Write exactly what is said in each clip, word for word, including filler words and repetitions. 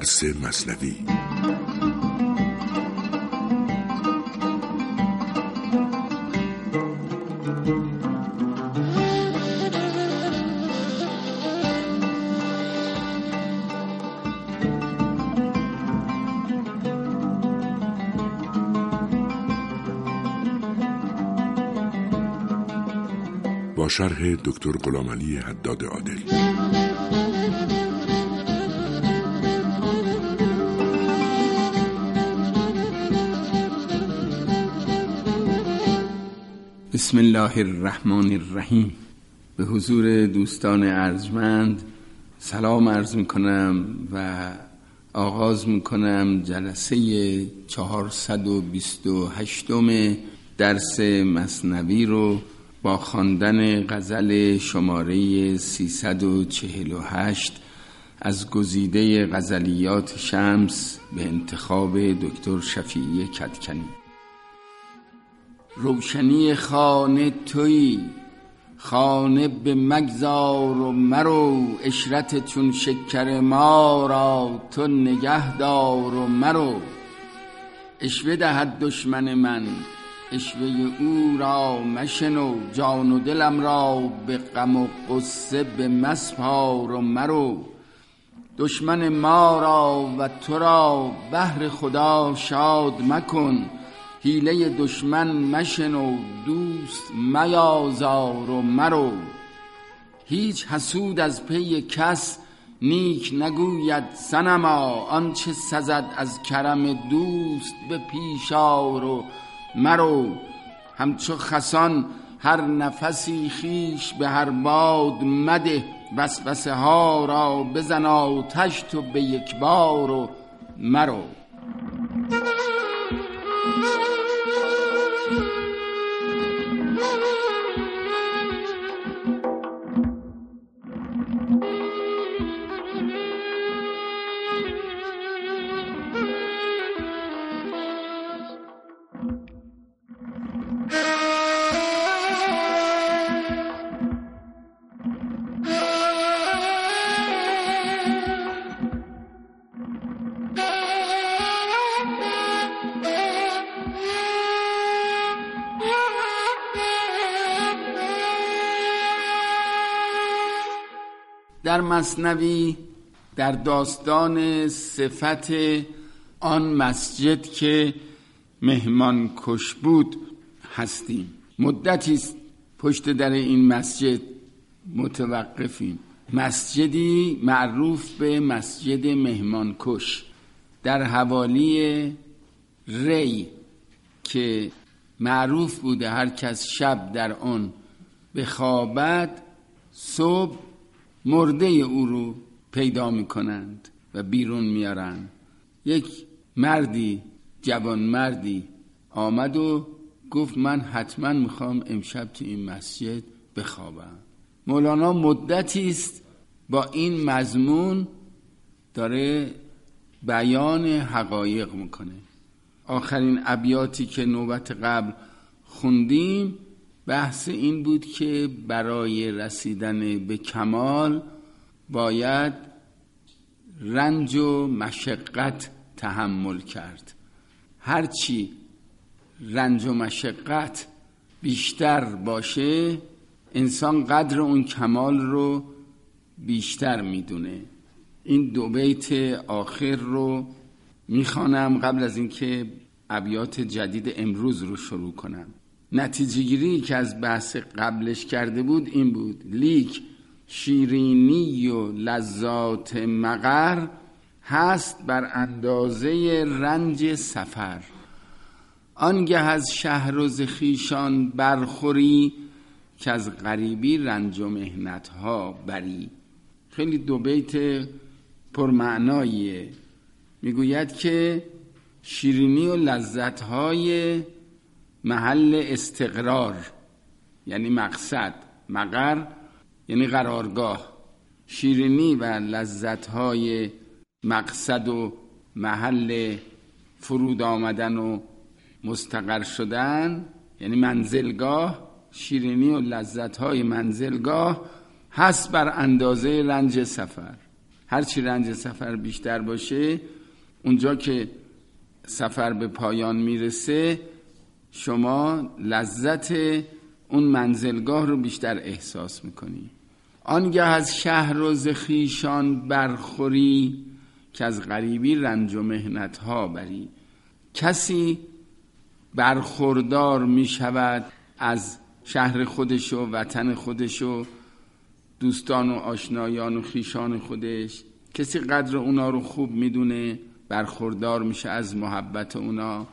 درس مثنوی. با شرح دکتر غلامعلی حداد عادل. بسم الله الرحمن الرحیم. به حضور دوستان ارجمند سلام عرض میکنم و آغاز میکنم جلسه چهارصد و بیست و هشتم درس مثنوی رو با خواندن غزل شماره سیصد و چهل و هشت از گزیده غزلیات شمس به انتخاب دکتر شفیعی کدکنی. روشنی خانه تویی، خانه به مگذار و مرو، عشرت چون شکر ما را تو نگه دار و مرو. عشوه دهد دشمن من، عشوه او را مشنو، جان و دلم را به غم و غصه به مسپار و مرو. دشمن ما را و تو را بهر خدا شاد مکن، حیله دشمن مشنو، دوست میازار و مرو. هیچ حسود از پی کس نیک نگوید صنما، آنچه سزد از کرم دوست به پیش آر و مرو. همچو خسان هر نفسی خیش به هر باد مده، وسوسه ها را بزن آتش تو به یک بار و مرو. در مثنوی در داستان صفت آن مسجد که مهمان کش بود هستیم. مدتی است پشت در این مسجد متوقفیم. مسجدی معروف به مسجد مهمان کش در حوالی ری که معروف بوده هر کس شب در آن بخوابد صبح مرده او رو پیدا میکنند و بیرون میارن. یک مردی، جوان مردی آمد و گفت من حتما میخوام امشب تو این مسجد بخوابم. مولانا مدتی است با این مضمون داره بیان حقایق میکنه. آخرین ابیاتی که نوبت قبل خوندیم بحث این بود که برای رسیدن به کمال باید رنج و مشقت تحمل کرد. هرچی رنج و مشقت بیشتر باشه انسان قدر اون کمال رو بیشتر میدونه. این دو بیت آخر رو میخوانم قبل از اینکه ابیات جدید امروز رو شروع کنم. نتیجه گیری که از بحث قبلش کرده بود این بود: لیک شیرینی و لذات مقر هست بر اندازه رنج سفر. آنگه از شهر و ز خویشان برخوری، که از غریبی رنج و محنت ها بری. خیلی دو بیت پرمعناییه. میگوید که شیرینی و لذت های محل استقرار یعنی مقصد، مقر یعنی قرارگاه. شیرینی و لذت‌های مقصد و محل فرود آمدن و مستقر شدن یعنی منزلگاه. شیرینی و لذت‌های منزلگاه هست بر اندازه رنج سفر. هرچی رنج سفر بیشتر باشه، اونجا که سفر به پایان میرسه شما لذت اون منزلگاه رو بیشتر احساس میکنی. آنگه از شهر و ز خویشان برخوری، که از غریبی رنج و محنت ها بری. کسی برخوردار میشود از شهر خودش و وطن خودش و دوستان و آشنایان و خویشان خودش، کسی قدر اونا رو خوب میدونه، برخوردار میشه از محبت اونا.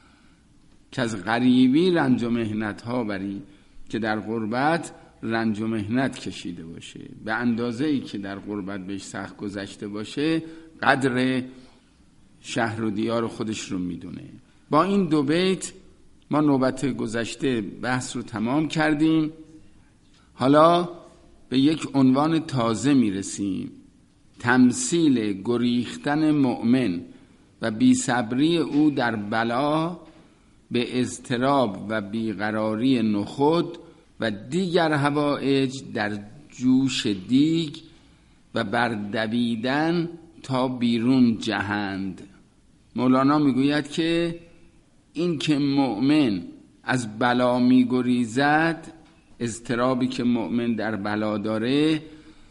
که از غریبی رنج و محنت ها بری، که در غربت رنج و محنت کشیده باشه، به اندازه ای که در غربت بهش سخت گذشته باشه قدر شهر و دیار خودش رو میدونه. با این دو بیت ما نوبت گذشته بحث رو تمام کردیم. حالا به یک عنوان تازه میرسیم: تمثیل گریختن مؤمن و بی‌صبری او در بلا به اضطراب و بیقراری نخود و دیگر حوائج در جوش دیگ و بردویدن تا بیرون جهند. مولانا میگوید که این که مؤمن از بلا میگریزد، اضطرابی که مؤمن در بلا داره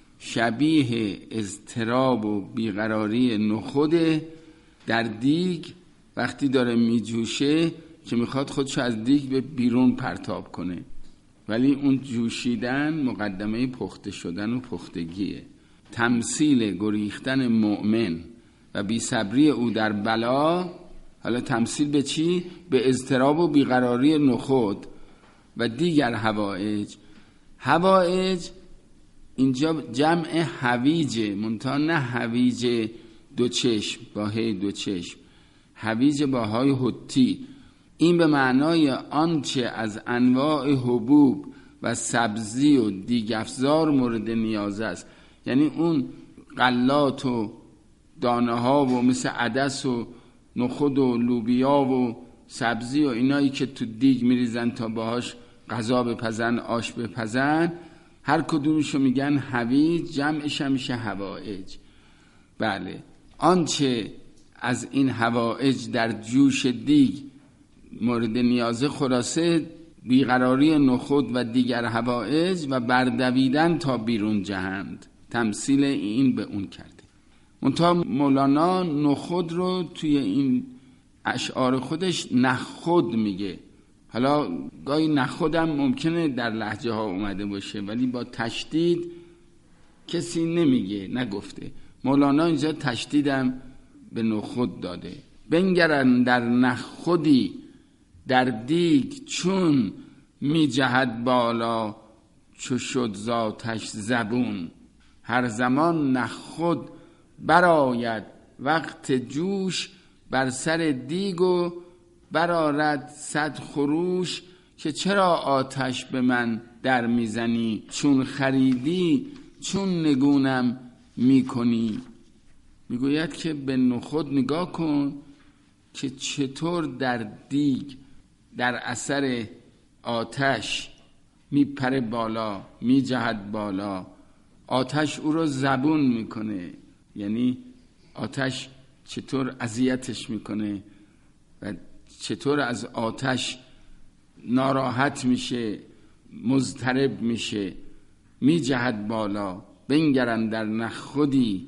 شبیه اضطراب و بیقراری نخود در دیگ وقتی داره میجوشه که میخواد خودشو از دیگ به بیرون پرتاب کنه، ولی اون جوشیدن مقدمه پخته شدن و پختگیه. تمثیل گریختن مؤمن و بی‌صبری او در بلا، حالا تمثیل به چی؟ به اضطراب و بیقراری نخود و دیگر حوائج. حوائج اینجا جمع هویجه، منتها نه هویج دو چشم با هی دو چشم، هویج با های حتی. این به معنای آنچه از انواع حبوب و سبزی و دیگافزار مورد نیاز است، یعنی اون غلات و دانه ها و مثل عدس و نخود و لوبیا و سبزی و اینایی که تو دیگ میریزن تا باهاش غذا بپزن، آش بپزن، هر کدومشو میگن هویج، جمعش میشه حوائج. بله، آنچه از این حوائج در جوش دیگ مورد نیازه، خلاصه بیقراری نخود و دیگر حوائج و بردویدن تا بیرون جهند. تمثیل این به اون کرده. منتها مولانا نخود رو توی این اشعار خودش نخود میگه. حالا گاهی نخودم ممکنه در لهجه ها اومده باشه ولی با تشدید کسی نمیگه، نگفته. مولانا اینجا تشدیدم به نخود داده. بنگرن در نخودی در دیگ چون می جهد بالا، چو شد ذاتش زبون. هر زمان نخود برآید وقت جوش، بر سر دیگ و برآرد صد خروش. که چرا آتش به من در میزنی، چون خریدی چون نگونم میکنی. میگوید که به نخود نگاه کن که چطور در دیگ در اثر آتش میپره بالا، میجهد بالا. آتش او رو زبون میکنه، یعنی آتش چطور اذیتش میکنه و چطور از آتش ناراحت میشه، مضطرب میشه، میجهد بالا. بنگرن در نخودی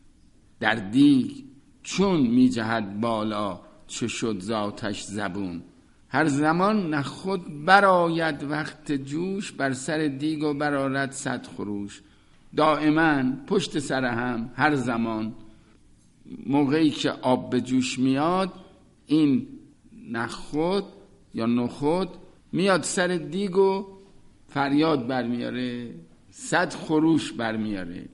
در دیگ چون میجهد بالا، چو شد ذاتش زبون. هر زمان نخود برآید وقت جوش، بر سر دیگ و برآرد صد خروش. دائما پشت سر هم، هر زمان موقعی که آب به جوش میاد، این نخود یا نخود میاد سر دیگ و فریاد برمیاره، صد خروش برمیاره.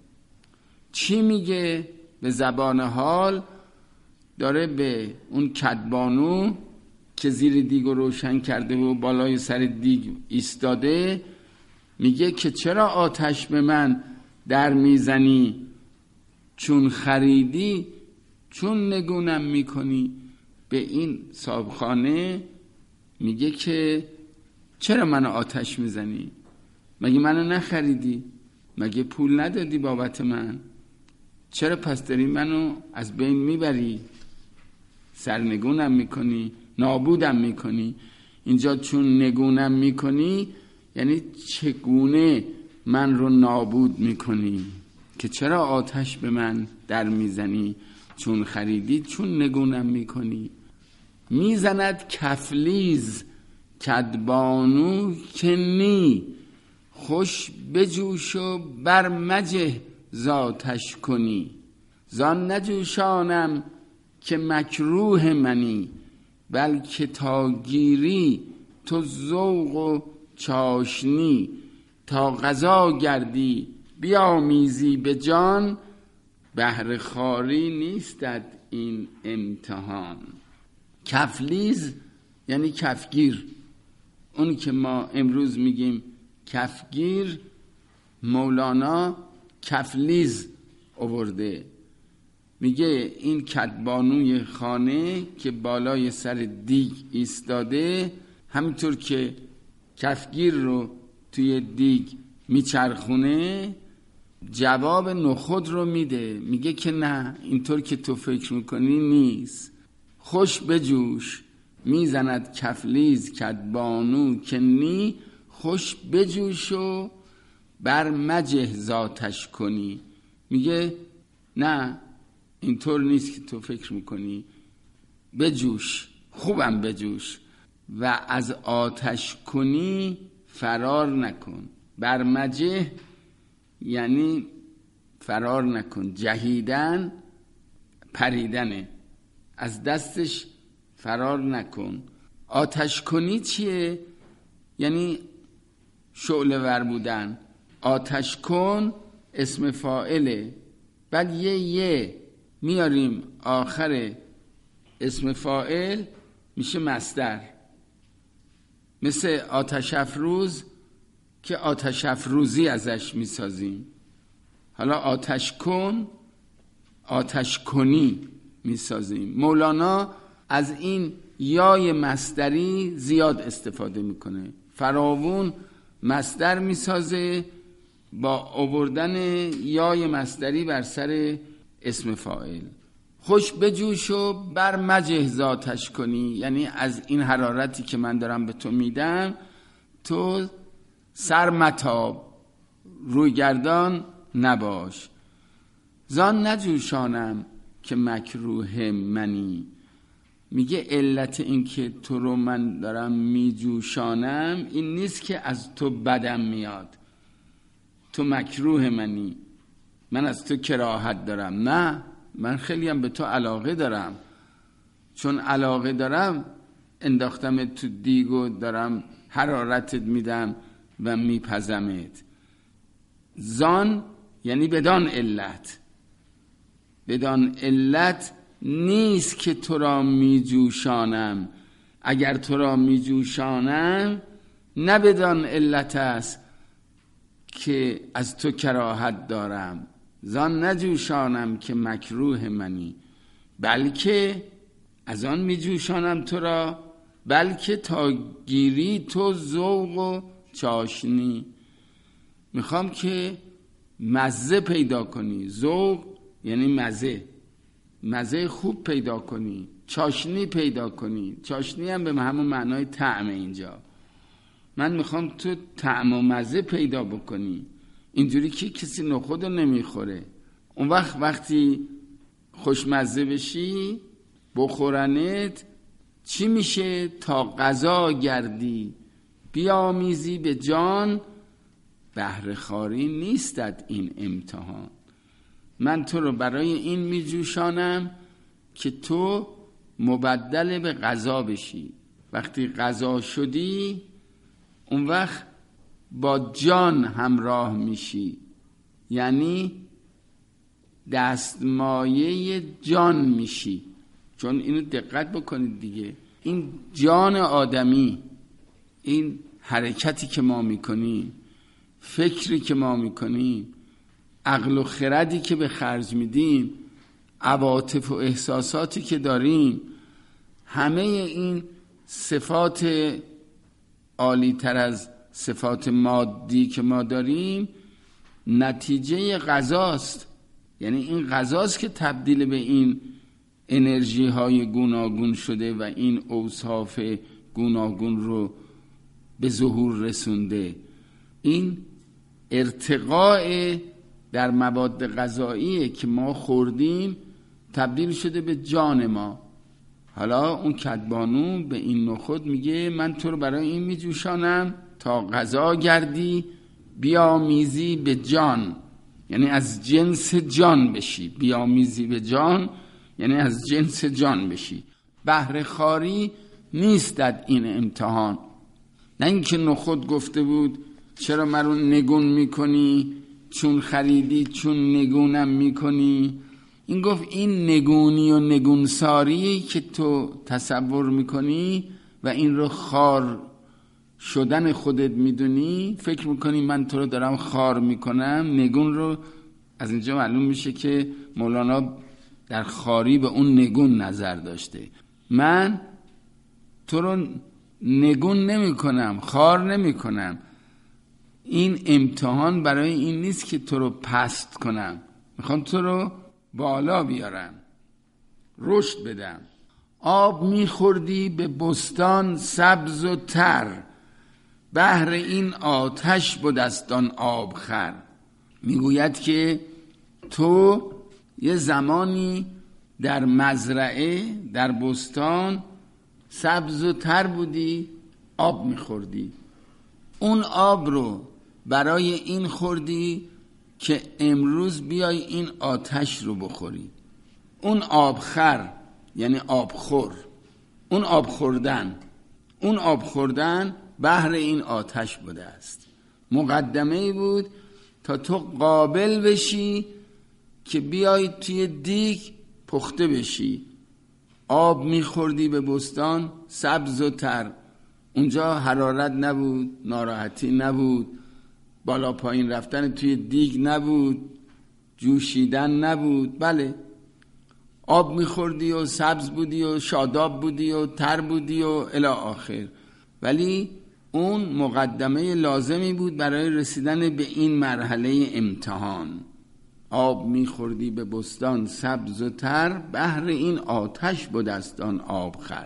چی میگه؟ به زبان حال داره به اون کدبانو که زیر دیگ رو روشن کرده و بالای سر دیگ ایستاده میگه که چرا آتش به من در میزنی، چون خریدی چون نگونم میکنی. به این صاحبخانه میگه که چرا منو آتش میزنی؟ مگه منو نخریدی؟ مگه پول ندادی بابت من؟ چرا پس داری منو از بین میبری، سرنگونم میکنی، نابودم میکنی؟ اینجا چون نگونم میکنی یعنی چگونه من رو نابود میکنی، که چرا آتش به من در میزنی، چون خریدی چون نگونم میکنی. میزند کفلیز کدبانو که نی، خوش بجوش و بر مجه ذاتش کنی. زان نجوشانم که مکروه منی، بلکه تا گیری تو ذوق و چاشنی. تا قضا گردی بیامیزی به جان، بهر خواری نیستد این امتحان. کفلیز یعنی کفگیر. اون که ما امروز میگیم کفگیر، مولانا کفلیز آورده. میگه این کدبانوی خانه که بالای سر دیگ ایستاده، همینطور که کفگیر رو توی دیگ میچرخونه، جواب نخود رو میده. میگه که نه، اینطور که تو فکر میکنی نیست. خوش بجوش میزند کفلیز کدبانو که نی، خوش بجوش و بر مجه ذاتش کنی. میگه نه، اینطور نیست که تو فکر میکنی، بجوش، خوبم بجوش و از آتش کنی فرار نکن. بر مجه یعنی فرار نکن، جهیدن پریدنه، از دستش فرار نکن. آتش کنی چیه؟ یعنی شعله ور بودن. آتش کن اسم فاعله، بعد یه یه میاریم آخر اسم فاعل میشه مصدر. مثل آتش افروز که آتش افروزی ازش میسازیم. حالا آتش کن آتش کنی میسازیم. مولانا از این یای مصدری زیاد استفاده میکنه، فراوون مصدر میسازه با آوردن یای مصدری بر سر اسم فاعل. خوش بجوش و بر مجه ذاتش کنی، یعنی از این حرارتی که من دارم به تو میدم تو سر متاب، روی گردان نباش. زان نجوشانم که مکروه منی. میگه علت این که تو رو من دارم میجوشانم این نیست که از تو بدم میاد، تو مکروه منی، من از تو کراهت دارم. نه، من خیلی هم به تو علاقه دارم. چون علاقه دارم انداختم تو دیگو، دارم حرارتت میدم و میپزمت. زان یعنی بدان علت، بدان علت نیست که تو را میجوشانم. اگر تو را میجوشانم نه بدان علت است که از تو کراهت دارم. زان نجوشانم که مکروه منی، بلکه از آن میجوشانم تو را، بلکه تا گیری تو ذوق و چاشنی. میخوام که مزه پیدا کنی. ذوق یعنی مزه، مزه خوب پیدا کنی، چاشنی پیدا کنی. چاشنی هم به همون معنای طعم. اینجا من میخوام تو طعم و مزه پیدا بکنی. اینجوری که کسی نخود رو نمیخوره. اون وقت وقتی خوشمزه بشی بخورنت چی میشه؟ تا قضا گردی بیامیزی به جان، بهر خواری نیستد این امتحان. من تو رو برای این میجوشانم که تو مبدل به قضا بشی. وقتی قضا شدی اون وقت با جان همراه میشی، یعنی دستمایه جان میشی. چون اینو دقت بکنید دیگه، این جان آدمی، این حرکتی که ما میکنیم، فکری که ما میکنیم، عقل و خردی که به خرج میدیم، عواطف و احساساتی که داریم، همه این صفات عالی تر از صفات مادی که ما داریم نتیجه قضاست. یعنی این غذاست که تبدیل به این انرژی های گوناگون شده و این اوصاف گوناگون رو به ظهور رسونده. این ارتقاء در مواد غذایی که ما خوردیم تبدیل شده به جان ما. حالا اون کدبانو به این نخود میگه من تو رو برای این میجوشانم تا غذا گردی بیامیزی به جان، یعنی از جنس جان بشی. بیامیزی به جان یعنی از جنس جان بشی. بهره خواری نیستد این امتحان. نه اینکه نخود گفته بود چرا مرا نگون میکنی، چون خریدی چون نگونم میکنی. این گفت این نگونی و نگونساری که تو تصور میکنی و این رو خار شدن خودت میدونی، فکر میکنی من تو رو دارم خار میکنم. نگون رو از اینجا معلوم میشه که مولانا در خاری به اون نگون نظر داشته. من تو رو نگون نمی کنم، خار نمی کنم. این امتحان برای این نیست که تو رو پست کنم، میخوام تو رو بالا بیارم، رشد بدم. آب میخوردی به بستان سبز و تر، بهر این آتش بودستان آب خر. میگوید که تو یه زمانی در مزرعه، در بستان سبز و تر بودی، آب میخوردی. اون آب رو برای این خوردی که امروز بیای این آتش رو بخوری. اون آبخر یعنی آبخور، اون آب خوردن، اون آب خوردن بهر این آتش بوده است. مقدمه ای بود تا تو قابل بشی که بیای توی دیگ پخته بشی. آب میخوردی به بستان سبز و تر، اونجا حرارت نبود، ناراحتی نبود، بالا پایین رفتن توی دیگ نبود، جوشیدن نبود. بله، آب میخوردی و سبز بودی و شاداب بودی و تر بودی و الی آخر. ولی اون مقدمه لازمی بود برای رسیدن به این مرحله امتحان. آب میخوردی به بستان سبز و تر، بهر این آتش بودستان آب خر.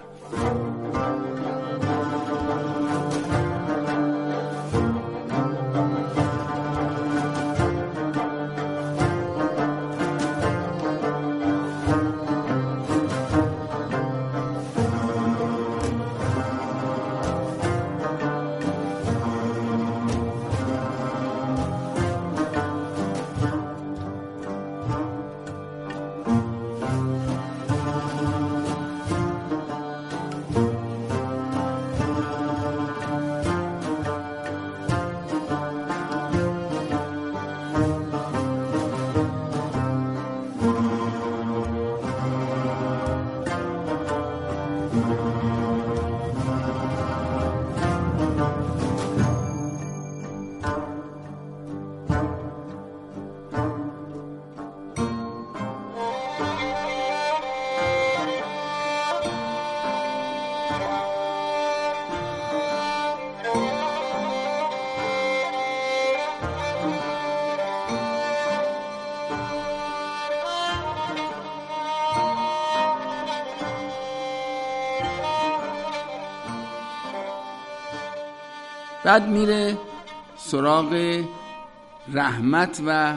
بعد میره سراغ رحمت و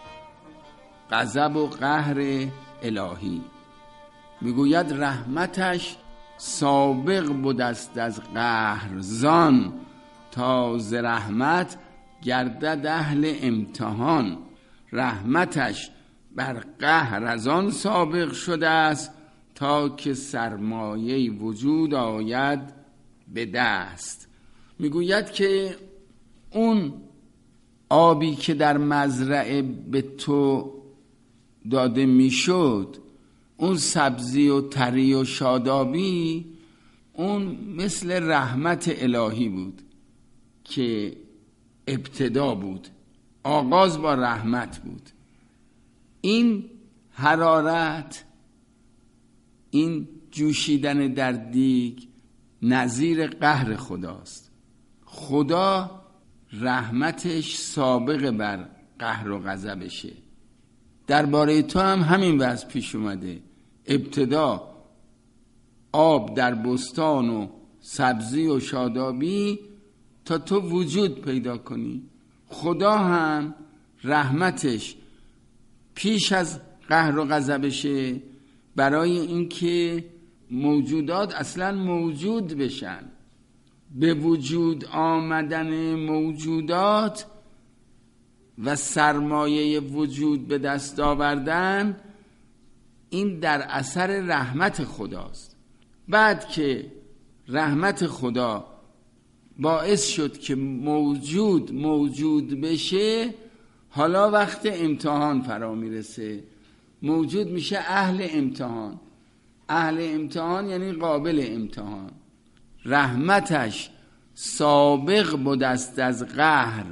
غضب و قهر الهی. میگوید رحمتش سابق بودست از قهر زان، تا ز رحمت گردد اهل امتحان. رحمتش بر قهر از آن سابق شده است، تا که سرمایه وجود آید به دست. میگوید که اون آبی که در مزرعه به تو داده میشد، اون سبزی و تری و شادابی، اون مثل رحمت الهی بود که ابتدا بود، آغاز با رحمت بود. این حرارت، این جوشیدن در دیگ نظیر قهر خداست. خدا رحمتش سابق بر قهر و غضبشه. درباره تو هم همین وضع پیش اومده. ابتدا آب در بستان و سبزی و شادابی تا تو وجود پیدا کنی. خدا هم رحمتش پیش از قهر و غضبشه برای اینکه موجودات اصلا موجود بشن. به وجود آمدن موجودات و سرمایه وجود به دست آوردن، این در اثر رحمت خداست. بعد که رحمت خدا باعث شد که موجود موجود بشه، حالا وقت امتحان فرا میرسه. موجود میشه اهل امتحان. اهل امتحان یعنی قابل امتحان. رحمتش سابق بودست از قهر،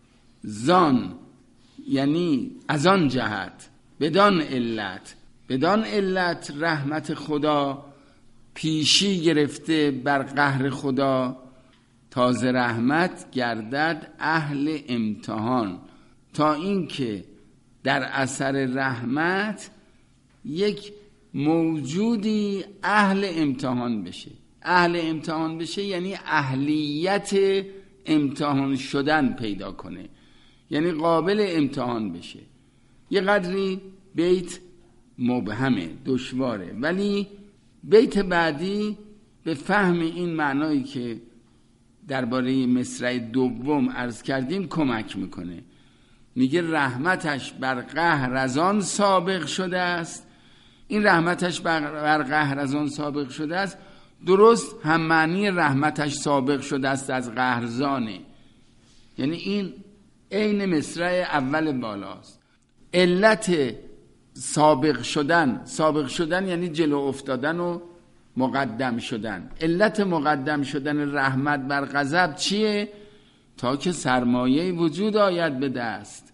زان یعنی از آن جهت، بدان علت بدان علت رحمت خدا پیشی گرفته بر قهر خدا، تازه رحمت گردد اهل امتحان، تا اینکه در اثر رحمت یک موجودی اهل امتحان بشه. اهل امتحان بشه یعنی اهلیت امتحان شدن پیدا کنه، یعنی قابل امتحان بشه. یه قدری بیت مبهمه، دشواره، ولی بیت بعدی به فهم این معنایی که درباره مصرع دوم عرض کردیم کمک میکنه. میگه رحمتش بر قهر از آن سابق شده است. این رحمتش بر قهر از آن سابق شده است درست هم معنی رحمتش سابق شده است از قهرزانه، یعنی این عین مصرع اول بالاست. علت سابق شدن، سابق شدن یعنی جلو افتادن و مقدم شدن. علت مقدم شدن رحمت بر غضب چیه؟ تا که سرمایه وجود آید به دست.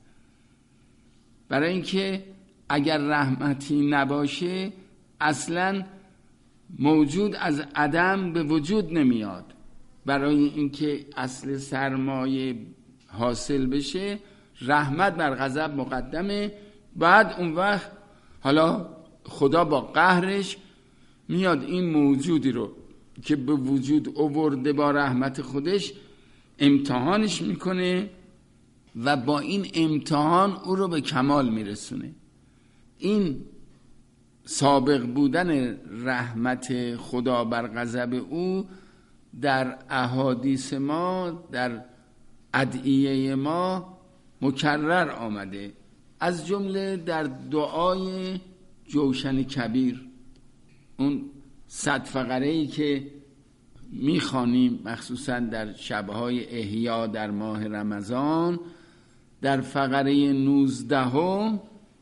برای اینکه اگر رحمتی نباشه اصلا موجود از عدم به وجود نمیاد. برای اینکه اصل سرمایه حاصل بشه رحمت بر غضب مقدمه. بعد اون وقت حالا خدا با قهرش میاد این موجودی رو که به وجود آورده با رحمت خودش امتحانش میکنه و با این امتحان او رو به کمال میرسونه. این سابق بودن رحمت خدا بر غضب او در احادیث ما، در ادعیه ما مکرر آمده، از جمله در دعای جوشن کبیر، اون صد فقره‌ای که میخوانیم مخصوصا در شبهای احیا در ماه رمضان، در فقره نوزدهم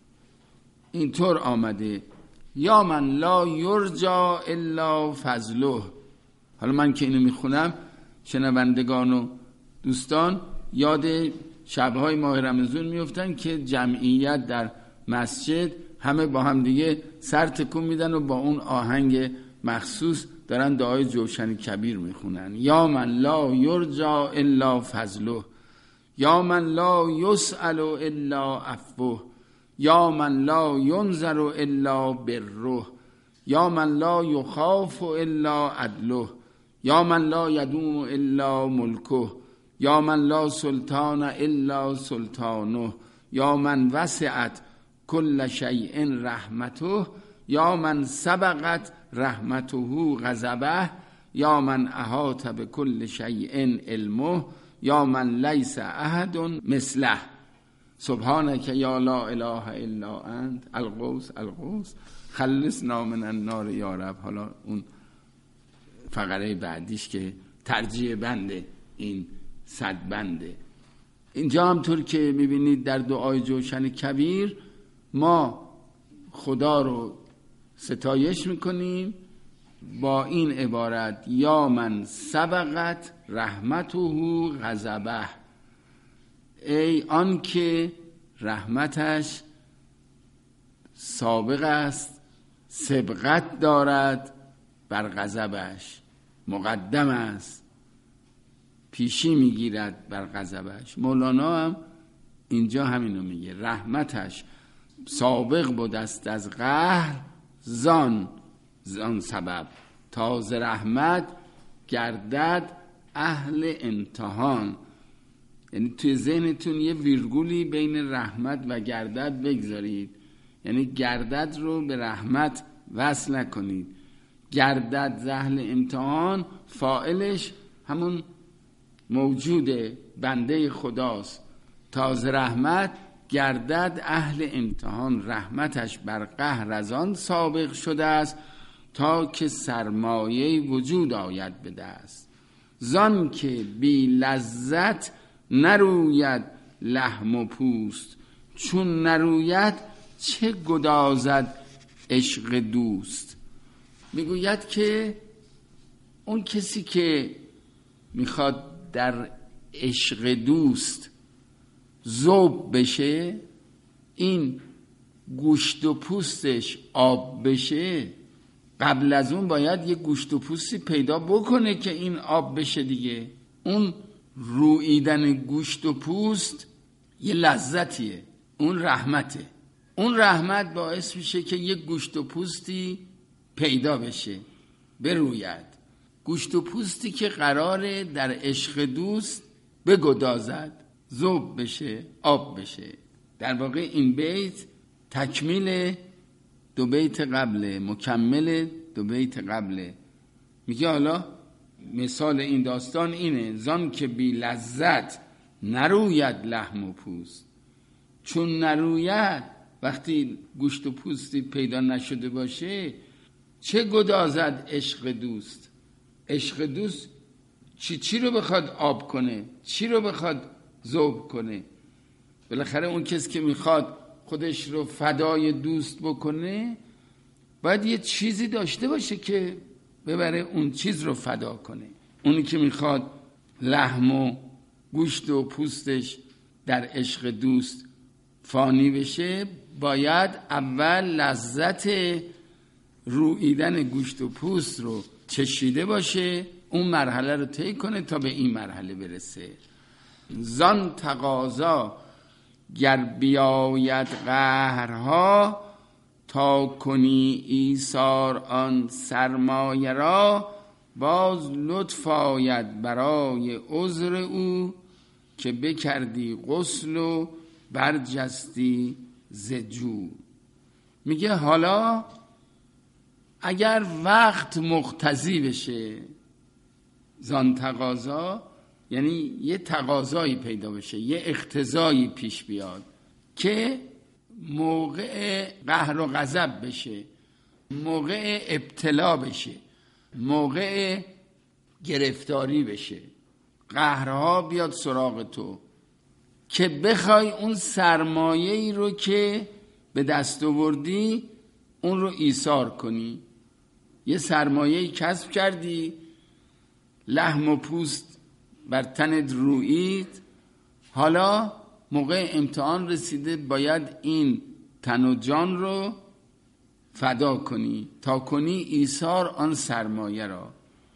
اینطور آمده: یا من لا یرجا الا فضله. حالا من که اینو میخونم شنوندگان و دوستان یاد شبهای ماه رمضان میفتن که جمعیت در مسجد همه با هم دیگه سر تکون میدن و با اون آهنگ مخصوص دارن دعای جوشن کبیر میخونن. یا من لا یرجا الا فضله، یا من لا یسأل الا عفوه، یا من لا ینظر الا بره، یا من لا یخاف الا عدله، یا من لا یدوم الا ملکه، یا من لا سلطان الا سلطانه، یا من وسعت کل شیء رحمته، یا من سبقت رحمته غضبه، یا من احاط بكل شیء علمه، یا من لیس احد مثله، سبحانك یا لا اله الا انت الغوث الغوث خلصنا من النار یا رب. حالا اون فقره بعدیش که ترجیح بنده این صد بنده. اینجا همطور که میبینید در دعای جوشن کبیر ما خدا رو ستایش میکنیم با این عبارت: یا من سبقت رحمته غضبه، ای آن که رحمتش سابق است، سبقت دارد بر غضبش، مقدم است، پیشی میگیرد بر غضبش. مولانا هم اینجا همینو میگه، رحمتش سابق بودست از قهر، زان زان سبب تاز رحمت گردد اهل امتحان. یعنی توی ذهنتون یه ویرگولی بین رحمت و گردد بگذارید، یعنی گردد رو به رحمت وصل نکنید. گردد ز اهل امتحان، فاعلش همون موجوده، بنده خداست. تاز رحمت گردد اهل امتحان، رحمتش بر قهر از آن سابق شده است تا که سرمایه وجود آید به دست. زان که بی لذت نروید لحم و پوست، چون نروید چه گدازد عشق دوست. میگوید که اون کسی که میخواد در عشق دوست ذوب بشه، این گوشت و پوستش آب بشه، قبل از اون باید یه گوشت و پوستی پیدا بکنه که این آب بشه دیگه. اون رویدن گوشت و پوست یه لذتیه، اون رحمته. اون رحمت باعث میشه که یه گوشت و پوستی پیدا بشه، بروید. گوشت و پوستی که قراره در عشق دوست بگدازد، ذوب بشه، آب بشه. در واقع این بیت تکمیل دو بیت قبله، مکمل دو بیت قبله. میگه حالا مثال این داستان اینه: زان که بی لذت نروید لحم و پوست، چون نروید، وقتی گوشت و پوستی پیدا نشده باشه، چه گدازد عشق دوست. عشق دوست چی چی رو بخواد آب کنه، چی رو بخواد ذوب کنه. بالاخره اون کسی که میخواد خودش رو فدای دوست بکنه باید یه چیزی داشته باشه که ببره اون چیز رو فدا کنه. اونی که میخواد لحم و گوشت و پوستش در عشق دوست فانی بشه، باید اول لذت رویدن گوشت و پوست رو چشیده باشه، اون مرحله رو طی کنه تا به این مرحله برسه. زان تقاضا گر بیاید قهرها، تا کنی ایثار آن سرمایه را. باز لطف آید برای عذر او، که بکردی غسل و برجستی ز جو. میگه حالا اگر وقت مقتضی بشه، زان تقاضا یعنی یه تقاضایی پیدا بشه، یه اقتضایی پیش بیاد که موقع قهر و غضب بشه، موقع ابتلا بشه، موقع گرفتاری بشه، قهرها بیاد سراغ تو، که بخوای اون سرمایه‌ای رو که به دست آوردی اون رو ایثار کنی. یه سرمایه‌ای کسب کردی، لحم و پوست بر تنت رویید، حالا موقع امتحان رسیده، باید این تن و جان رو فدا کنی تا کنی ایثار آن سرمایه را.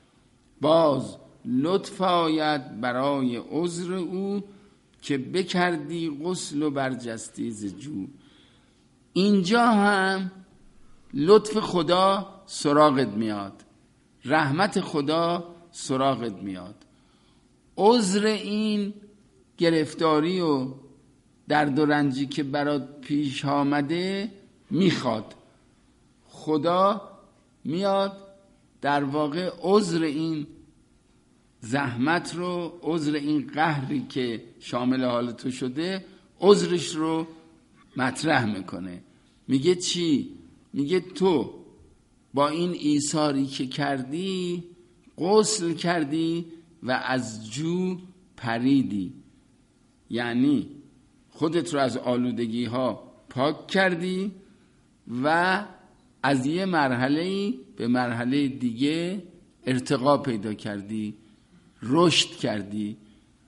باز لطف آید برای عذر او، که بکردی غسل و برجستی ز جو. اینجا هم لطف خدا سراغت میاد، رحمت خدا سراغت میاد. عذر این گرفتاری و درد و رنجی که برات پیش آمده میخواد، خدا میاد در واقع عذر این زحمت رو، عذر این قهری که شامل حال تو شده، عذرش رو مطرح میکنه. میگه چی؟ میگه تو با این ایثاری که کردی غسل کردی و از جو پریدی، یعنی خودت رو از آلودگی ها پاک کردی و از یه مرحله به مرحله دیگه ارتقا پیدا کردی، رشد کردی،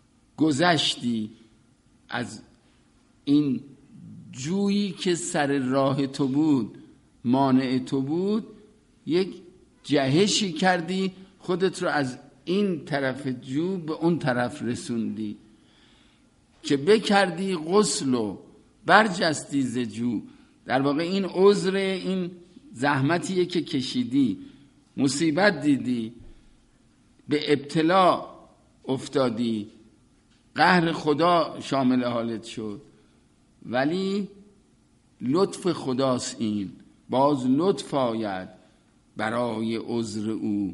گذشتی از این جویی که سر راه تو بود، مانع تو بود، یک جهشی کردی، خودت رو از این طرف جو به اون طرف رسوندی، که بکردی غسل و برجستی ز جو. در واقع این عذر، این زحمتیه که کشیدی، مصیبت دیدی، به ابتلا افتادی، قهر خدا شامل حالت شد، ولی لطف خداست این، باز لطف آید برای عذر او.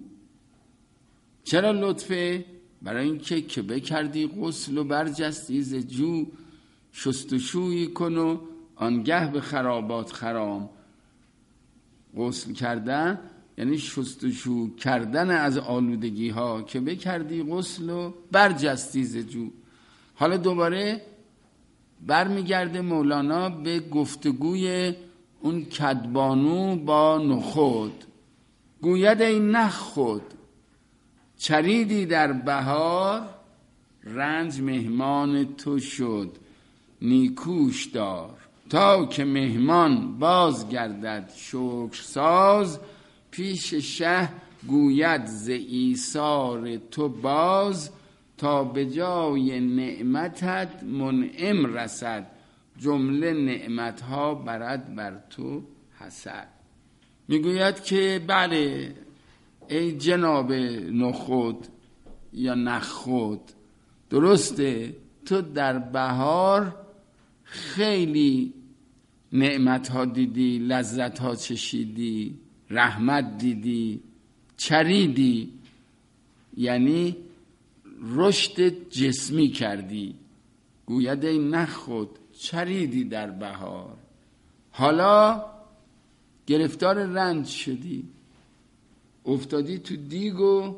چرا لطفه؟ برای اینکه که بکردی غسل و برجستی ز جو، شستشویی کن و آنگه به خرابات خرام. غسل کردن یعنی شستشو کردن از آلودگی ها، که بکردی غسل و برجستی ز جو. حالا دوباره برمیگرده مولانا به گفتگوی اون کدبانو با نخود. گوید ای نخود چریدی در بهار، رنج مهمان تو شد نیکوش دار. تا که مهمان باز گردد شکر ساز، پیش شه گوید ز ایثار تو باز. تا به جای نعمتت منعم رسد، جمله نعمتها برد بر تو حسد. میگوید که بله ای جناب نخود یا نخود، درسته تو در بهار خیلی نعمتها دیدی، لذتها چشیدی، رحمت دیدی، چریدی، یعنی رشد جسمی کردی. گوید ای نخود چریدی در بهار، حالا گرفتار رنج شدی، افتادی تو دیگ و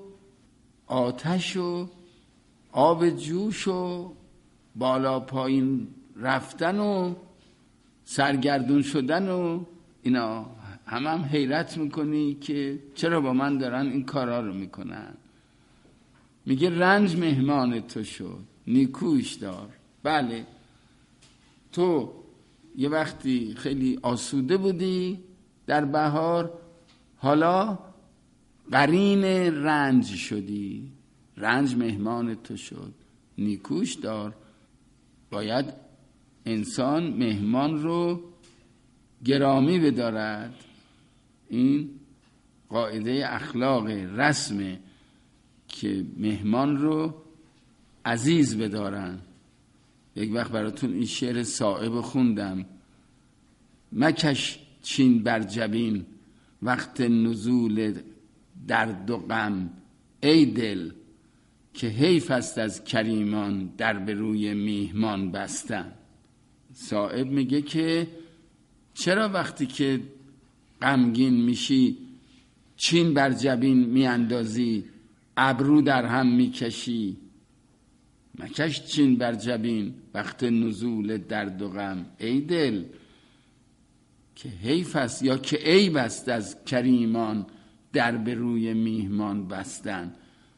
آتش و آب جوش و بالا پایین رفتن و سرگردون شدن و اینا. هم هم حیرت میکنی که چرا با من دارن این کارا رو میکنن. میگه رنج مهمان تو شد نیکوش دار. بله تو یه وقتی خیلی آسوده بودی در بهار، حالا قرین رنج شدی، رنج مهمان تو شد نیکوش دار. باید انسان مهمان رو گرامی بدارد، این قاعده اخلاق رسمه که مهمان رو عزیز بدارن. یک وقت براتون این شعر صائب خوندم: مکش چین بر جبین وقت نزول درد و غم، ای دل که حیف است از کریمان در به روی میهمان بستن. صائب میگه که چرا وقتی که غمگین میشی چین بر جبین میاندازی، ابرو در هم میکشی؟ مکش چین بر جبین وقت نزول درد و غم، ای دل که حیف است یا که عیب است از کریمان در به روی میهمان بستن.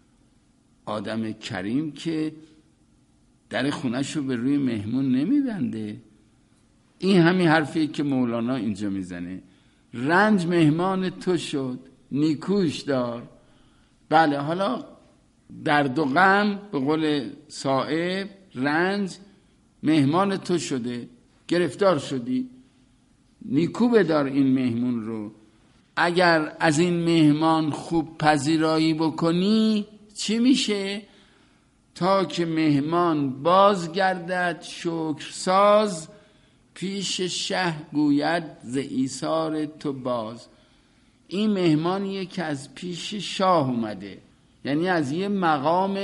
آدم کریم که در خونش رو به روی مهمون نمیبنده. این همین حرفیه که مولانا اینجا میزنه: رنج مهمان تو شد نیکوش دار. بله حالا درد و غم به قول صائب، رنج مهمان تو شده، گرفتار شدی، نیکو بدار این مهمون رو. اگر از این مهمان خوب پذیرایی بکنی چی میشه؟ تا که مهمان باز گردد شکر ساز، پیش شه گوید ز ایثار تو باز. این مهمانیه که از پیش شاه اومده، یعنی از یه مقام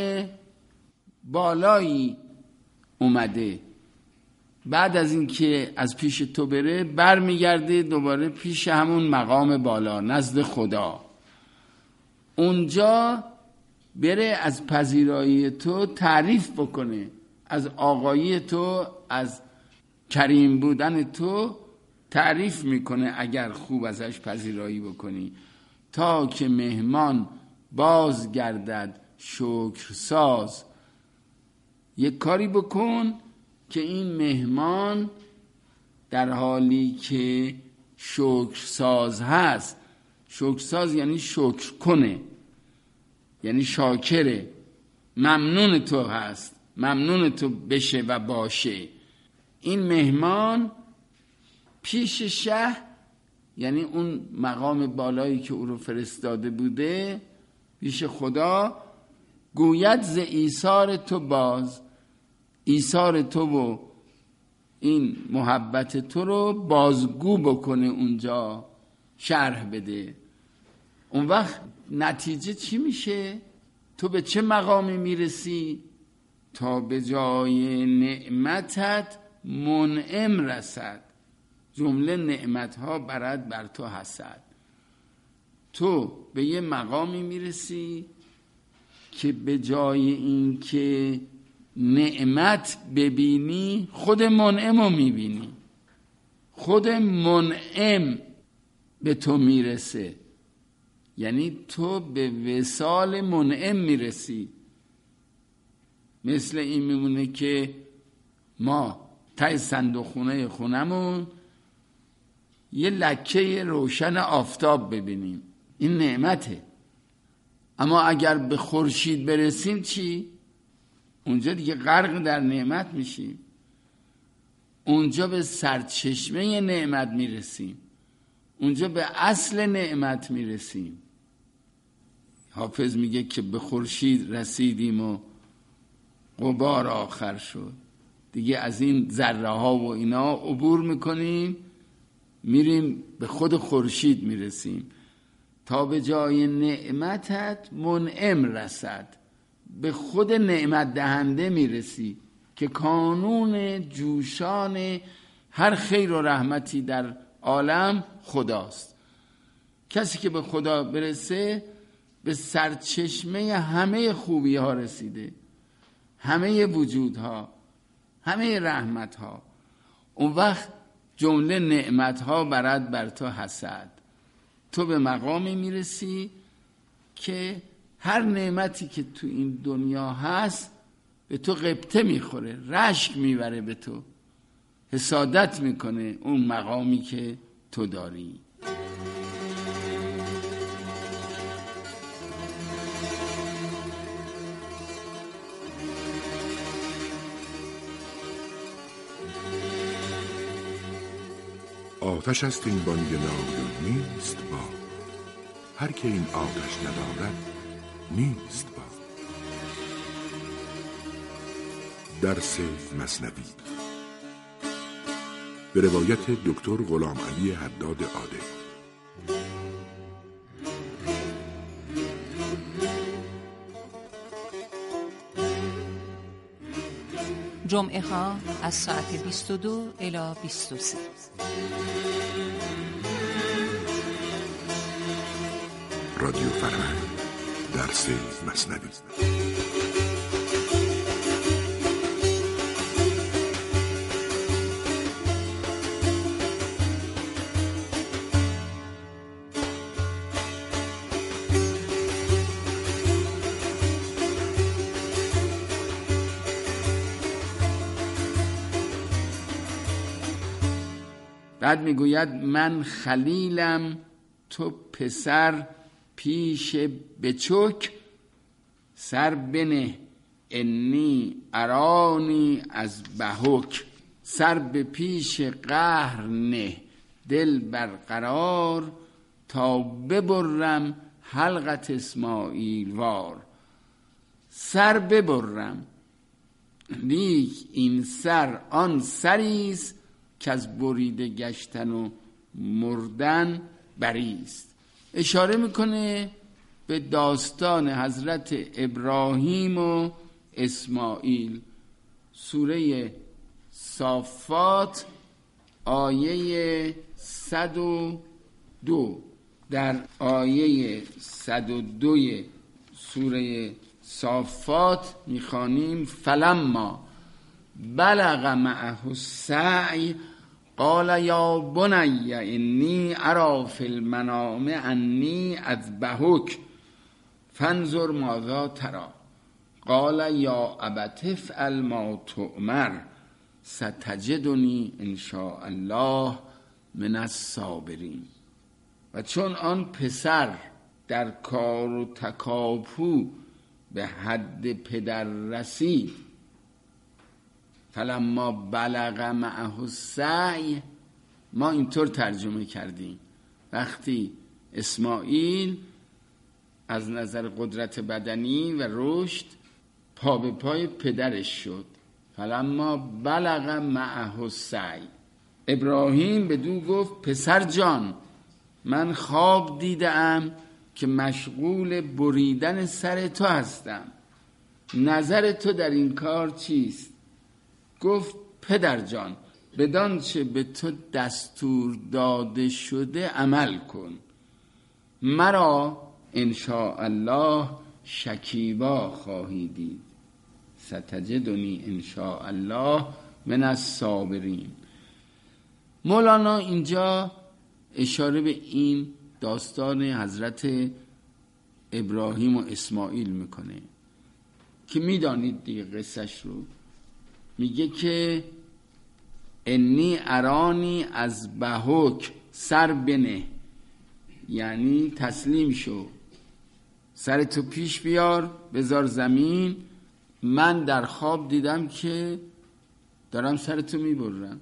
بالایی اومده. بعد از این که از پیش تو بره بر میگرده دوباره پیش همون مقام بالا نزد خدا. اونجا بره از پذیرایی تو تعریف بکنه، از آقایی تو، از کریم بودن تو تعریف میکنه اگر خوب ازش پذیرایی بکنی. تا که مهمان باز گردد شکر ساز، یک کاری بکن که این مهمان در حالی که شکر ساز هست، شکر ساز یعنی شکر کنه، یعنی شاکره، ممنون تو هست، ممنون تو بشه و باشه. این مهمان پیش شه یعنی اون مقام بالایی که او رو فرستاده بوده پیش خدا، گوید ز ایثار تو باز، ایثار تو و این محبت تو رو بازگو بکنه، اونجا شرح بده. اون وقت نتیجه چی میشه؟ تو به چه مقامی میرسی؟ تا به جای نعمتت منعم رسد. جمله نعمتها برد بر تو حسد. تو به یه مقامی میرسی که به جای این که نعمت ببینی خود منعم رو میبینی، خود منعم به تو میرسه، یعنی تو به وصال منعم میرسی. مثل این میمونه که ما تای صندوق خونه خونمون یه لکه روشن آفتاب ببینیم، این نعمته. اما اگر به خورشید برسیم چی؟ اونجا دیگه غرق در نعمت میشیم، اونجا به سرچشمه نعمت میرسیم، اونجا به اصل نعمت میرسیم. حافظ میگه که به خورشید رسیدیم و غبار آخر شد، دیگه از این ذره ها و اینا عبور میکنیم، میریم به خود خورشید میرسیم. تا به جای نعمتت منعم رسد، به خود نعمت دهنده میرسی که کانون جوشان هر خیر و رحمتی در عالم خداست. کسی که به خدا برسه به سرچشمه همه خوبی ها رسیده، همه وجودها، همه رحمتها. اون وقت جمله نعمتها برد بر تو حسد. تو به مقامی میرسی که هر نعمتی که تو این دنیا هست به تو غبطه میخوره، رشک میبره به تو، حسادت میکنه اون مقامی که تو داری. آتش است این بانگ نای و نیست با، هر که این آتش ندارد نیست با. درس مثنوی به روایت دکتر غلام علی حداد عادل. جمعه ها از ساعت بیست و دو الی بیست و سه. رادیو فرهنگ، درس مثنوی. بعد میگوید من خلیلم تو پسر پیش بچوک، سر بنه انی ارانی از بهوک. سر به پیش قهر نه دل برقرار، تا ببرم حلقت اسماعیل وار. سر ببرم، لیک این سر آن سریست که از بریده گشتن و مردن بریست. اشاره میکنه به داستان حضرت ابراهیم و اسماعیل. سوره صافات آیه صد و دو. در آیه صد و دو سوره صافات میخوانیم فلما بلغ معه السعی قال یا بنی انی ارى فی المنام انی اذبحک فانظر ماذا تری. قال یا ابت افعل ما تؤمر ستجدنی ان شاء الله من الصابرین. و چون آن پسر در کار و تکاپو به حد پدر رسید، فلما بلغ معه السعی، ما اینطور ترجمه کردیم وقتی اسماعیل از نظر قدرت بدنی و رشد پا به پای پدرش شد. فلما بلغ معه السعی، ابراهیم بدو گفت پسر جان من خواب دیدم که مشغول بریدن سر تو هستم، نظر تو در این کار چیست؟ گفت پدر جان بدان چه به تو دستور داده شده عمل کن، مرا ان شاء الله شکیبا خواهی دید، ستجدنی ان شاء الله من الصابرین. مولانا اینجا اشاره به این داستان حضرت ابراهیم و اسماعیل میکنه که میدانید دیگه قصهش رو. میگه که انی ارانی از بهوک سر بنه، یعنی تسلیم شو، سر تو پیش بیار بذار زمین، من در خواب دیدم که دارم سر تو میبرم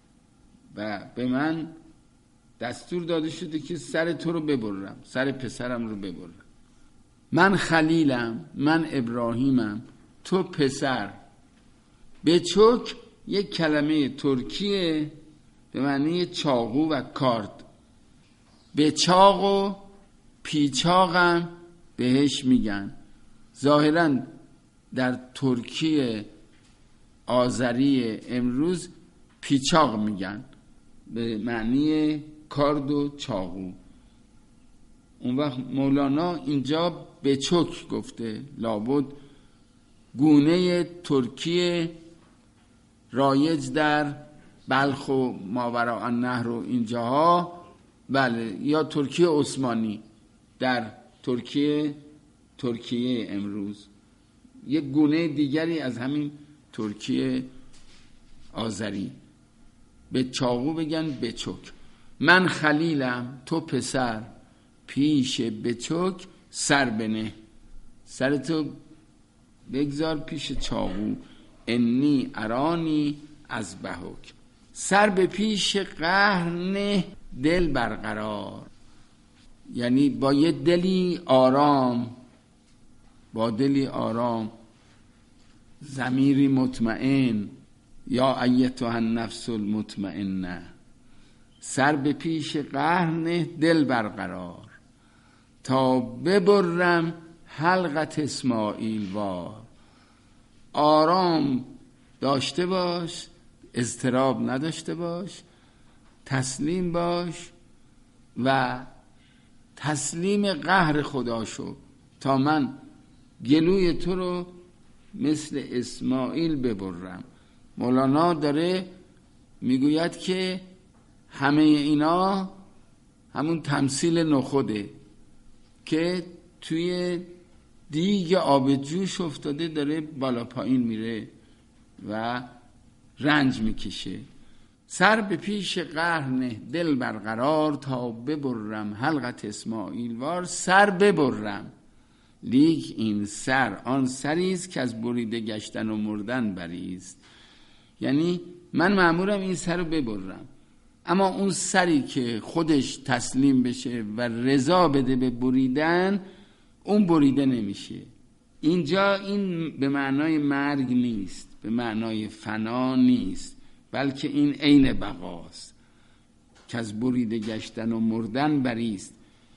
و به من دستور داده شده که سر تو رو ببرم، سر پسرم رو ببرم. من خلیلم، من ابراهیمم، تو پسر. بچوک یک کلمه ترکیه به معنی چاقو و کارد. بچاق و پیچاقم بهش میگن. ظاهراً در ترکیه آذری امروز پیچاق میگن به معنی کارد و چاقو. اون وقت مولانا اینجا بچوک گفته، لابد گونه ترکیه رایج در بلخ و ماوراء النهر و اینجاها، بله، یا ترکیه عثمانی در ترکیه ترکیه امروز، یک گونه دیگری از همین ترکیه آذری. به چاقو بگن بچوک. من خلیلم، تو پسر، پیش بچوک سر بنه، سرتو بگذار پیش چاقو. انی ارانی از بهوک، سر به پیش قهر نه دل برقرار، یعنی با یه دلی آرام، با دلی آرام، ضمیری مطمئن، یا ایتها النفس المطمئنه، سر به پیش قهر نه دل برقرار، تا ببرم حلقت اسماعیل وار. آرام داشته باش، اضطراب نداشته باش، تسلیم باش و تسلیم قهر خدا شو تا من گلوی تو رو مثل اسماعیل ببرم. مولانا داره میگوید که همه اینا همون تمثیل نخوده که توی دیگ آب جوش افتاده، داره بالا پایین میره و رنج میکشه. سر به پیش قهر نه دل برقرار، تا ببرم حلقت اسماعیل وار. سر ببرم، لیک این سر آن سریست که از بریده گشتن و مردن بریست. یعنی من مأمورم این سر رو ببرم، اما اون سری که خودش تسلیم بشه و رضا بده به بریدن، اون بریده نمیشه. اینجا این به معنای مرگ نیست، به معنای فنا نیست، بلکه این عین بقاست که از بریده گشتن و مردن بریست.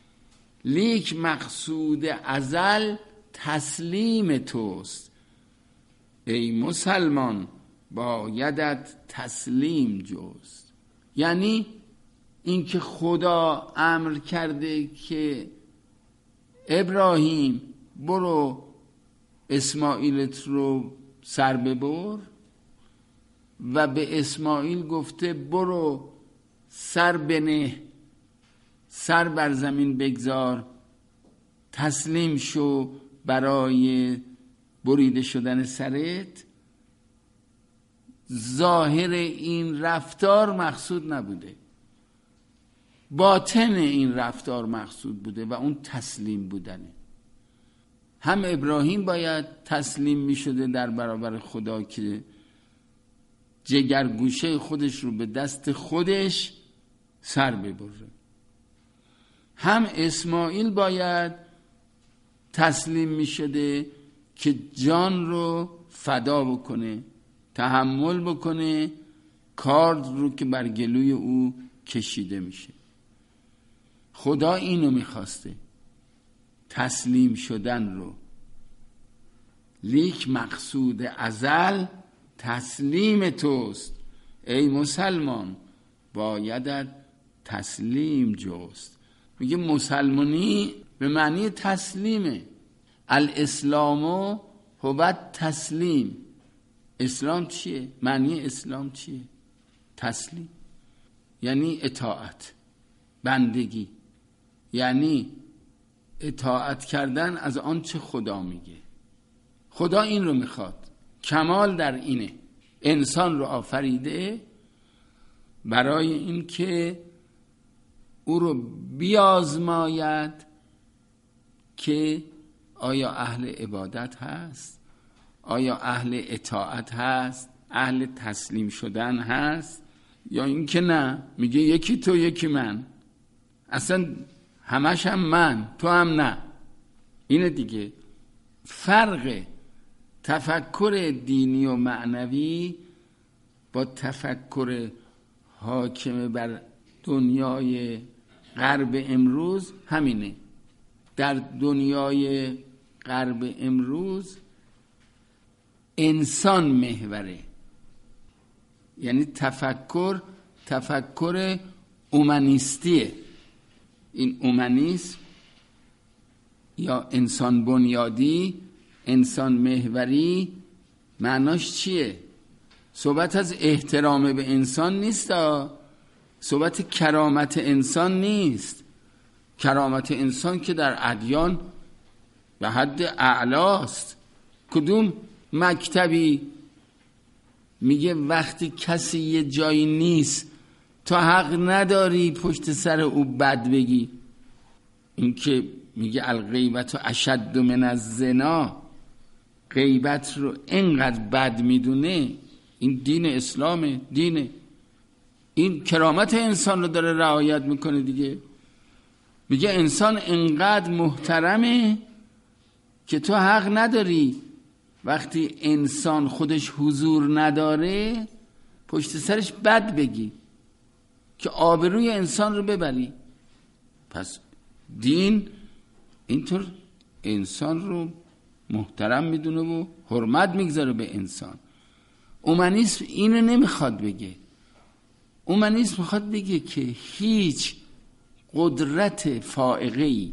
لیک مقصود ازل تسلیم توست، ای مسلمان بایدت تسلیم جست. یعنی این که خدا امر کرده که ابراهیم برو اسماعیلت رو سر ببر و به اسماعیل گفته برو سر بنه، سر بر زمین بگذار، تسلیم شو برای بریده شدن سرت. ظاهر این رفتار مقصود نبوده، باطن این رفتار مقصود بوده و اون تسلیم بودنه. هم ابراهیم باید تسلیم می شده در برابر خدا که جگرگوشه خودش رو به دست خودش سر ببره. هم اسماعیل باید تسلیم می شده که جان رو فدا بکنه، تحمل بکنه کار رو که بر گلوی او کشیده میشه. خدا اینو میخواسته، تسلیم شدن رو. لیک مقصود ازل تسلیم توست، ای مسلمان بایدت تسلیم جست. میگه مسلمانی به معنی تسلیمه. الاسلامو هو تسلیم. اسلام چیه؟ معنی اسلام چیه؟ تسلیم یعنی اطاعت، بندگی، یعنی اطاعت کردن از آنچه خدا میگه. خدا این رو میخواد. کمال در اینه. انسان رو آفریده برای این که او رو بیازماید که آیا اهل عبادت هست، آیا اهل اطاعت هست، اهل تسلیم شدن هست، یا اینکه نه میگه یکی تو یکی من، اصلا همش هم من تو هم نه. اینه دیگه فرق تفکر دینی و معنوی با تفکر حاکم بر دنیای غرب امروز همینه. در دنیای غرب امروز انسان محوره، یعنی تفکر تفکر اومانیستیه. این اومانیسم یا انسان بنیادی، انسان محوری، معناش چیه؟ صحبت از احترام به انسان نیست، صحبت کرامت انسان نیست. کرامت انسان که در ادیان به حد اعلاست. کدوم مکتبی میگه وقتی کسی یه جایی نیست تو حق نداری پشت سر او بد بگی؟ این که میگه الغیبت اشد من الزنا، غیبت رو اینقدر بد میدونه. این دین اسلامه، دینه. این کرامت انسان رو داره رعایت میکنه دیگه. میگه انسان اینقدر محترمه که تو حق نداری وقتی انسان خودش حضور نداره پشت سرش بد بگی که آبروی انسان رو ببری. پس دین اینطور انسان رو محترم میدونه و حرمت میگذاره به انسان. اومانیسم اینو نمیخواد بگه. اومانیسم میخواد بگه که هیچ قدرت فائقه‌ای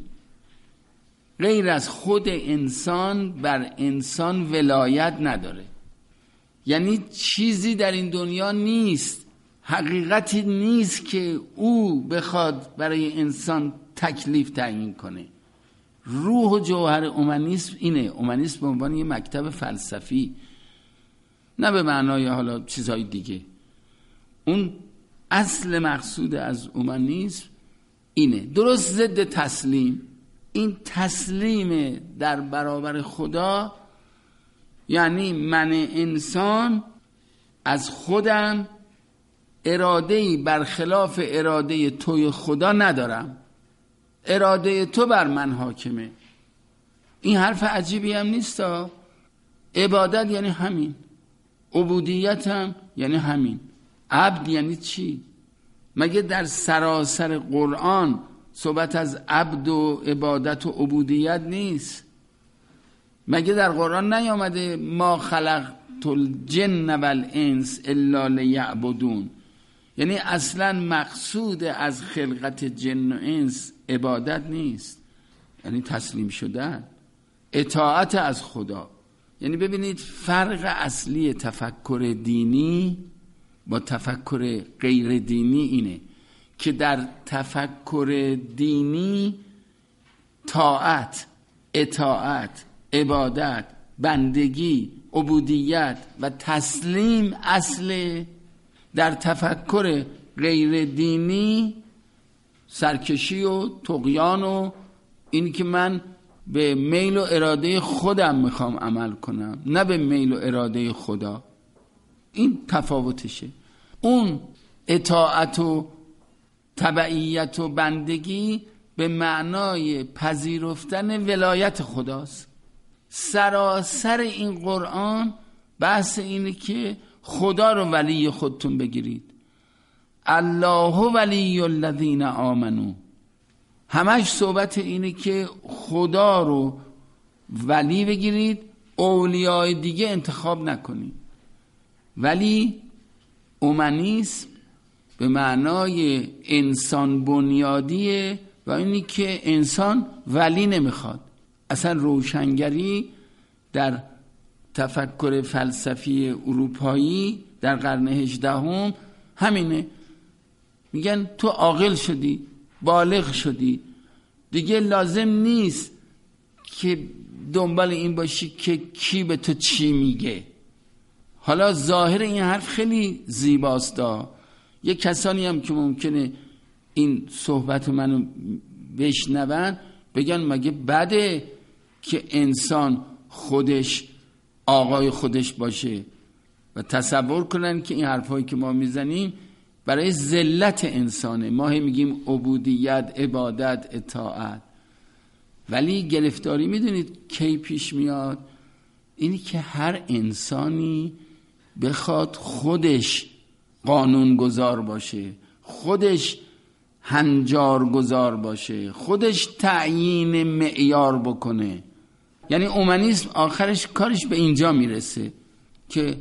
غیر از خود انسان بر انسان ولایت نداره. یعنی چیزی در این دنیا نیست، حقیقتی نیست که او بخواد برای انسان تکلیف تعیین کنه. روح و جوهر اومانیسم اینه. اومانیسم به عنوان یه مکتب فلسفی، نه به معنای حالا چیزهای دیگه. اون اصل مقصود از اومانیسم اینه، درست ضد تسلیم. این تسلیم در برابر خدا یعنی من انسان از خودم اراده‌ای برخلاف اراده توی خدا ندارم، اراده تو بر من حاکمه. این حرف عجیبی هم نیست. عبادت یعنی همین، عبودیت هم یعنی همین. عبد یعنی چی؟ مگه در سراسر قرآن صحبت از عبد و عبادت و عبودیت نیست؟ مگه در قرآن نیامده ما خلقت الجن والانس الا لیعبدون؟ یعنی اصلا مقصود از خلقت جن و انس عبادت نیست، یعنی تسلیم شدن، اطاعت از خدا. یعنی ببینید فرق اصلی تفکر دینی با تفکر غیر دینی اینه که در تفکر دینی طاعت، اطاعت، عبادت، بندگی، عبودیت و تسلیم اصله. در تفکر غیر دینی سرکشی و طغیان و این که من به میل و اراده خودم میخوام عمل کنم، نه به میل و اراده خدا. این تفاوتشه. اون اطاعت و تبعیت و بندگی به معنای پذیرفتن ولایت خداست. سراسر این قرآن بحث اینه که خدا رو ولی خودتون بگیرید. الله ولی الذین آمنو. همش صحبت اینه که خدا رو ولی بگیرید، اولیای دیگه انتخاب نکنید. ولی اومنیسم به معنای انسان بنیادیه و اینی که انسان ولی نمیخواد. اصلا روشنگری در تفکر فلسفی اروپایی در قرن هجدهم همینه. میگن تو عاقل شدی، بالغ شدی، دیگه لازم نیست که دنبال این باشی که کی به تو چی میگه. حالا ظاهر این حرف خیلی زیباست دا. یه کسانی هم که ممکنه این صحبت منو بشنون بگن مگه بده که انسان خودش آقای خودش باشه و تصور کنن که این حرفایی که ما میزنیم برای ذلت انسانه. ما هم میگیم عبودیت، عبادت، اطاعت، ولی گرفتاری میدونید کی پیش میاد؟ اینی که هر انسانی بخواد خودش قانون گذار باشه، خودش هنجار گذار باشه، خودش تعیین معیار بکنه. یعنی اومنیسم آخرش کارش به اینجا میرسه که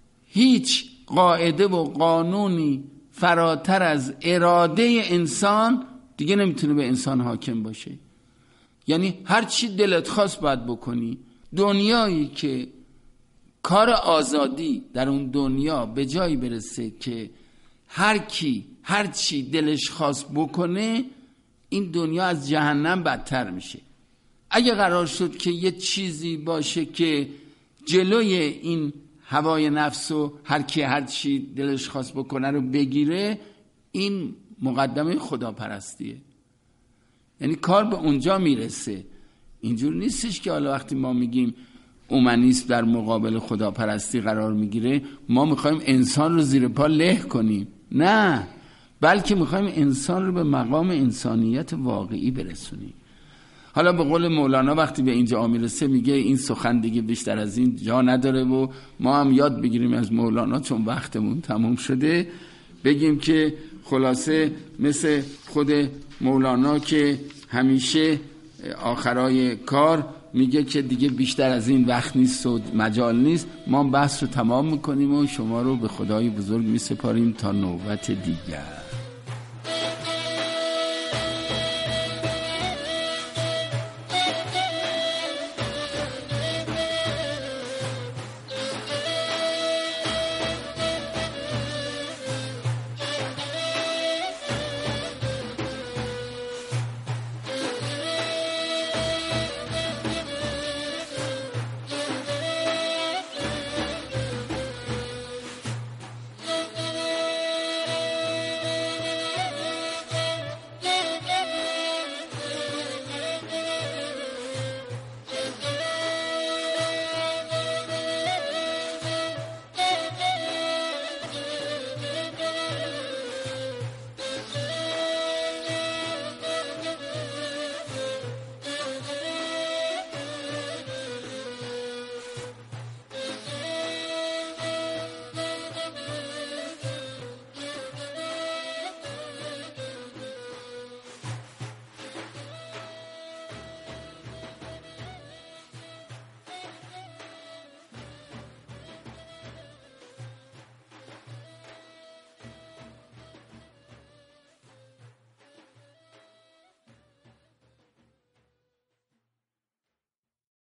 هیچ قاعده و قانونی فراتر از اراده انسان دیگه نمیتونه به انسان حاکم باشه. یعنی هر چی دلت خواست باید بکنی. دنیایی که کار آزادی در اون دنیا به جایی برسه که هر کی هر چی دلش خواست بکنه، این دنیا از جهنم بدتر میشه. اگه قرار شد که یه چیزی باشه که جلوی این هوای نفس و هر کی هر چی دلش خواست بکنه رو بگیره، این مقدمه خداپرستیه. یعنی کار به اونجا میرسه. اینجور نیستش که حالا وقتی ما میگیم اومنیسم در مقابل خداپرستی قرار میگیره ما میخوایم انسان رو زیر پا له کنیم. نه، بلکه میخوایم انسان رو به مقام انسانیت واقعی برسونیم. حالا به قول مولانا وقتی به اینجا میرسه میگه این سخن دیگه بیشتر از این جا نداره و ما هم یاد بگیریم از مولانا چون وقتمون تموم شده. بگیم که خلاصه مثل خود مولانا که همیشه آخرای کار میگه که دیگه بیشتر از این وقت نیست و مجال نیست، ما بحث رو تمام میکنیم و شما رو به خدای بزرگ میسپاریم تا نوبت دیگر.